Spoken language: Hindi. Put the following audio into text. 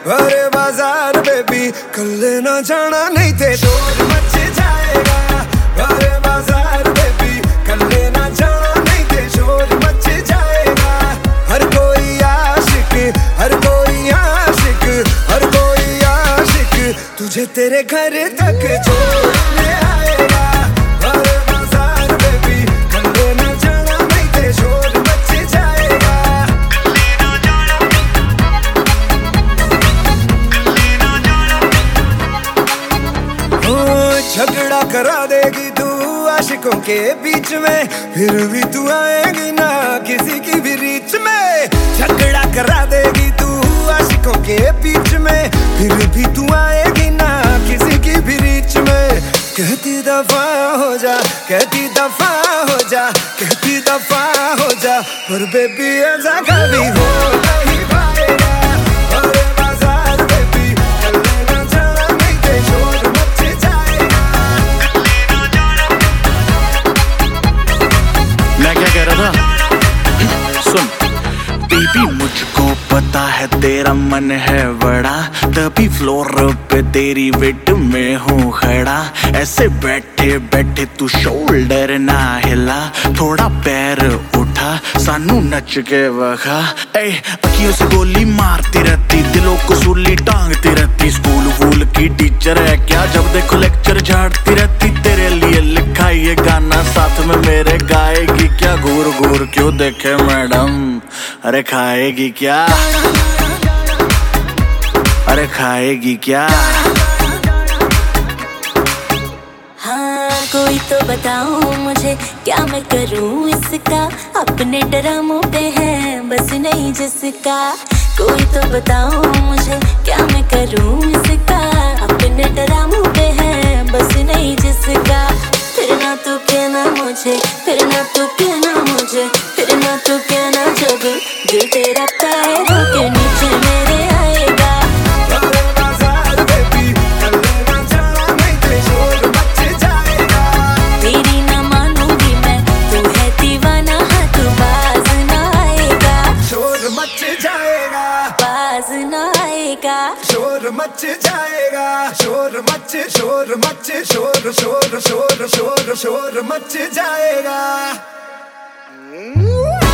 अरे बाजार बेबी कल ना जाना नहीं थे शोर मच जाएगा। अरे बाजार बेबी कल ना जाना नहीं थे शोर मच जाएगा। हर कोई आशिक हर कोई आशिक हर कोई आशिक तुझे तेरे घर तक छोड़ने आएगा। अरे बाजार बेबी कल ना जाना नहीं थे शोर मच जाएगा। झगड़ा करा देगी तू आशिकों के बीच में, फिर भी तू आएगी ना किसी की भी रीच में। झगड़ा करा देगी तू आशिकों के बीच में, फिर भी तू आएगी ना किसी की भी रीच में। कहती दफा हो जा कहती दफा हो जा कहती दफा हो जा, पर बेबी ऐसा कभी हो नहीं पाएगा। अरे बाजार बेबी कल ना जाना नहीं थे शोर मच जाएगा। मैं क्या कह रहा था सुन बेबी, मुझको पता है तेरा मन है बड़ा, तभी फ्लोर पे तेरी वेट में हूँ खड़ा। ऐसे बैठे बैठे तू शोल्डर ना हिला, थोड़ा पैर उठा सानू नच के वखा। अखियों से गोली मारती रहती, दिलों को सूली टांगती रहती। स्कूल वूल की टीचर है क्या, जब देखो लेक्चर झाड़ती रहती। तेरे लिए लिखा ये गाना साथ में मेरे गाएगी क्या, घूर घूर क्यों देखे मैडम, अरे खाएगी क्या, अरे खाएगी क्या। हाँ कोई तो बताओ मुझे क्या मैं करूँ इसका, अपने ड्रामों पे है बस नहीं जिसका। कोई तो बताओ मुझे क्या मैं करूँ इसका, अपने ड्रामों पे है बस नहीं जिसका। फिर ना तू कहना मुझे फिर ना तू कहना मुझे फिर ना तू कहना, जब दिल तेरा पैरों के नीचे मेरे आएगा। अरे बाजार बेबी कल ना जाना नहीं थे शोर मच जाएगा। तेरी ना मानूंगी मैं तू है दीवाना, हाँ तू बाज ना आएगा। शोर मच जाएगा बाज ना आएगा। शोर मच जाएगा शोर मच शोर मच शोर शोर शोर शोर शोर मच जाएगा।